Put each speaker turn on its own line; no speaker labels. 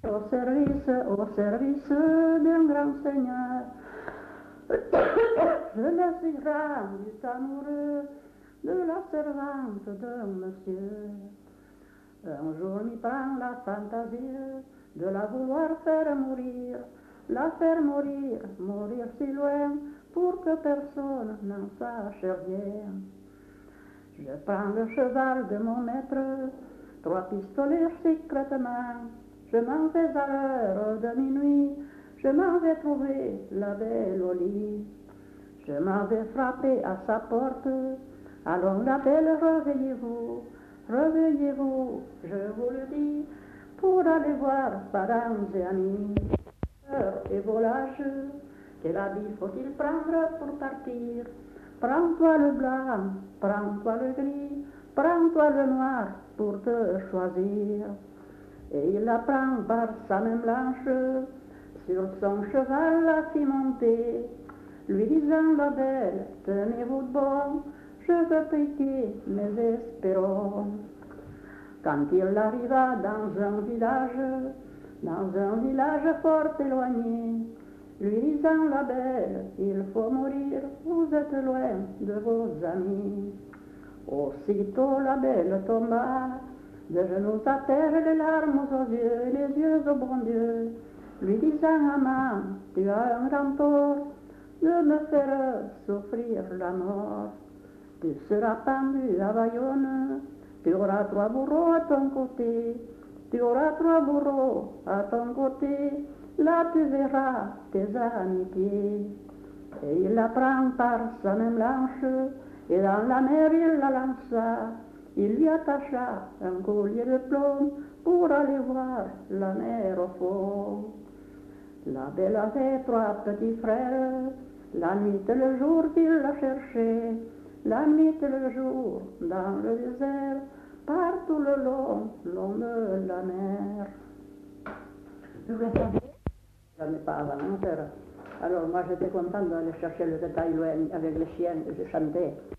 Au service d'un grand seigneur, je me suis rendu amoureux de la servante d'un monsieur. Un jour m'y prend la fantaisie de la vouloir faire mourir, la faire mourir, mourir si loin, pour que personne n'en sache rien. Je prends le cheval de mon maître, 3 pistolets secrètement, je m'en vais à l'heure de minuit, je m'en vais trouver la belle au lit. Je m'en vais frapper à sa porte, allons la belle, réveillez-vous, réveillez-vous, je vous le dis, pour aller voir parents et amis. Heure et volage, quel habit faut-il prendre pour partir? Prends-toi le blanc, prends-toi le gris, prends-toi le noir pour te choisir. Et il la prend par sa main blanche, sur son cheval la fit monter, lui disant la belle, tenez-vous de bon, je veux piquer mes espérons. Quand il arriva dans un village fort éloigné, lui disant la belle, il faut mourir, vous êtes loin de vos amis. Aussitôt la belle tomba, de genoux à terre, les larmes aux yeux, et les yeux au bon Dieu, lui disant, amant, tu as un grand tort de me faire souffrir la mort. Tu seras pendu à Bayonne, tu auras 3 bourreaux à ton côté, tu auras 3 bourreaux à ton côté, là tu verras tes amitiés. Et il la prend par sa main blanche, et dans la mer il la lança, il lui attacha un collier de plomb pour aller voir la mer au fond. La belle avait 3 petits frères, la nuit et le jour qu'il la cherchait, la nuit et le jour dans le désert, partout le long de la mer.
Vous la savez?
Je n'ai pas avant hein, alors moi j'étais contente d'aller chercher le détail loin avec les chiens, je chantais.